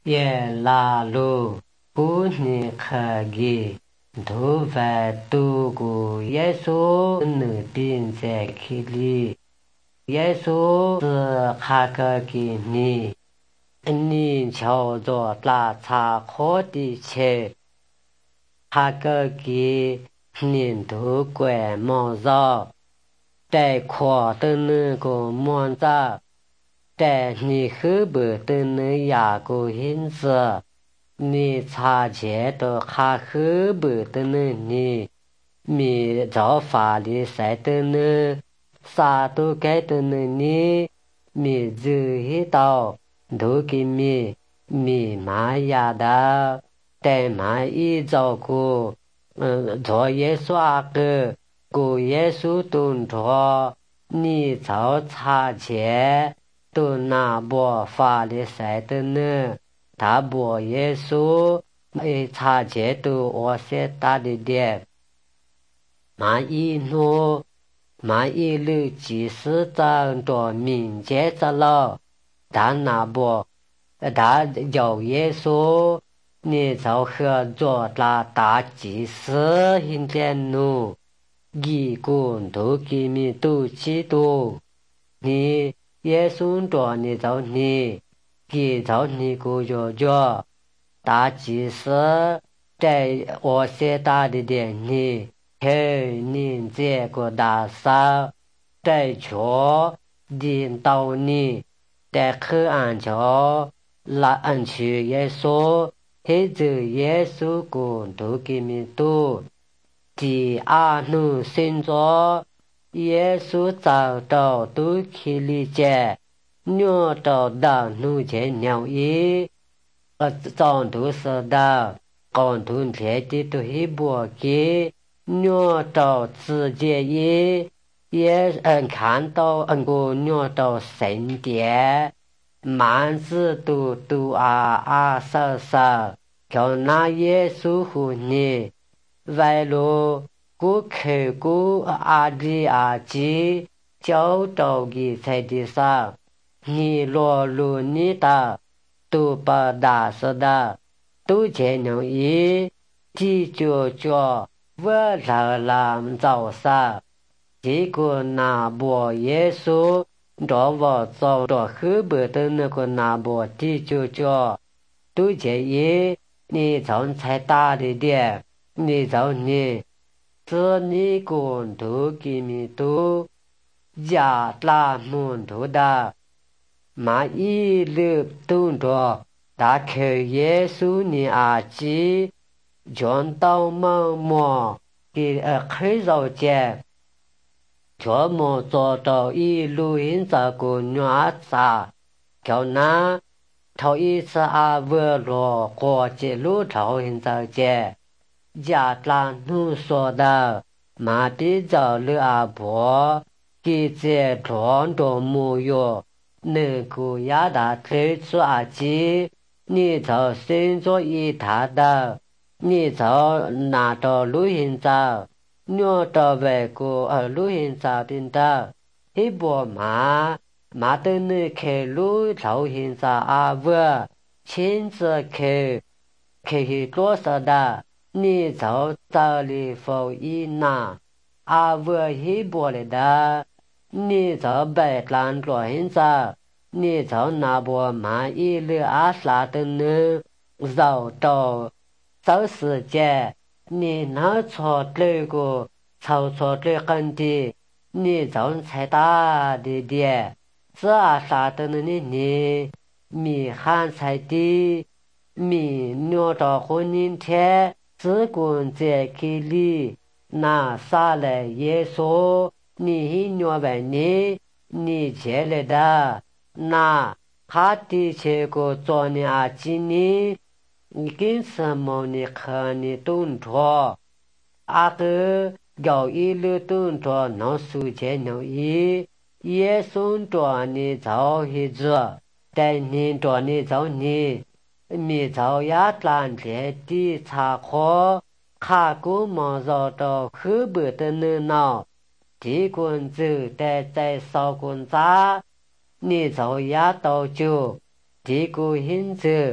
也拉路不尼可给头发度过耶稣能并在克里，耶稣是哈个给你，你瞧着拉查可的切，哈个给你都怪毛躁，带夸的那个毛躁。แต่นี่คือเบิดเตนอยากกูเห็นเสือนี่ชาเจตัวคาคือเบิดเตนนี่มีเจ้าฟ้าลิใส่เตนซาตัวแกเตนนี่มีจือฮิตาดูกิมีมายาดาแต่มาอีเจ้ากูจอเยซูอาเกกูเยซูตุนทอนี่เจ้าชาเจ都那波法律赛的呢，大波耶稣没查解都我些大的点，马一诺马一路即使长着民间着了，但那波他有耶稣，你就和着那大祭司现在努，一共都给你都知道，你。耶稣说你找你，给找你过着，大祭司在我写大的点你，嘿，你这个大嫂在chỗ领导你，在去安桥拉安去耶稣，嘿，这耶稣共都给你读，第二努先做。耶稣找到都去理解，鸟找到路见鸟意，找都是的，共同贴的都是不给，鸟找直接也看到个鸟找神殿，满是都少少，叫那耶稣和你，外路。กูเคยกูอาดีอาจีเจ้าดอกกีใส่ดีสานี่ลอลูนี่ตาตูปาดาสดาตูเจนอีที่จ่อเวลาลามเจ้าสาที่กูนาบัวเยซูดอวเจ้าดอคือเบิดนกูนาบัวที่จ่อตูเจอีนี่จอนใช้ตาดีเดียนี่จอนนี่这你共同给你都亚拉门徒的，马一路动作，打开耶稣你阿基，讲到么给开绕节，这么做到一路引着个女子，叫那头一次阿维罗过节路头引着节。亚拉努说的马的找了阿婆，给这装着木药，能够亚达推出阿基，你就先做一他的，你就拿到录音照，拿到外国录音照的的，一波马的你开录录音照阿婆，亲自去多少的。你就找里佛一拿，阿我一波来的，你就白兰做现在，你就拿波买一粒阿萨的呢，绕到找时间，你拿错这个，错这很的，你就才大的点，这阿萨的呢你米汉才的，米鸟到婚姻天。自古在克里，那啥来耶稣，你鸟问你接来的，那他的这个做你阿几呢？你跟什么你看你动作，阿个要一路动作能数钱能耶稣做你找一做，带你做你找你。มีเจ้าญาติหลานเจดีชาขอข้ากูมองรอดอคือเบื่อเตนเนาที่กุนจือแต่ใจสาวกุนจ้านี่เจ้าญาติเตาจูที่กูเห็นจือ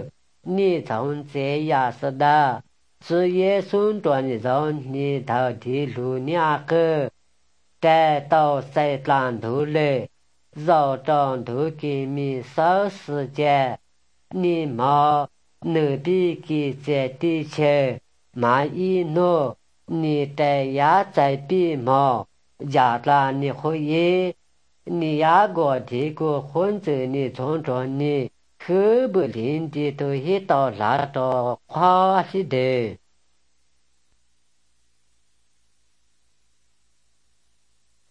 你从这样式的职业顺转让你到的路两个带到西兰头来绕长头给你少时间你毛努力给在地球满意诺你的牙在鼻毛牙拉你会议你牙过这个混着你从着你可不灵的都一到拉到花西的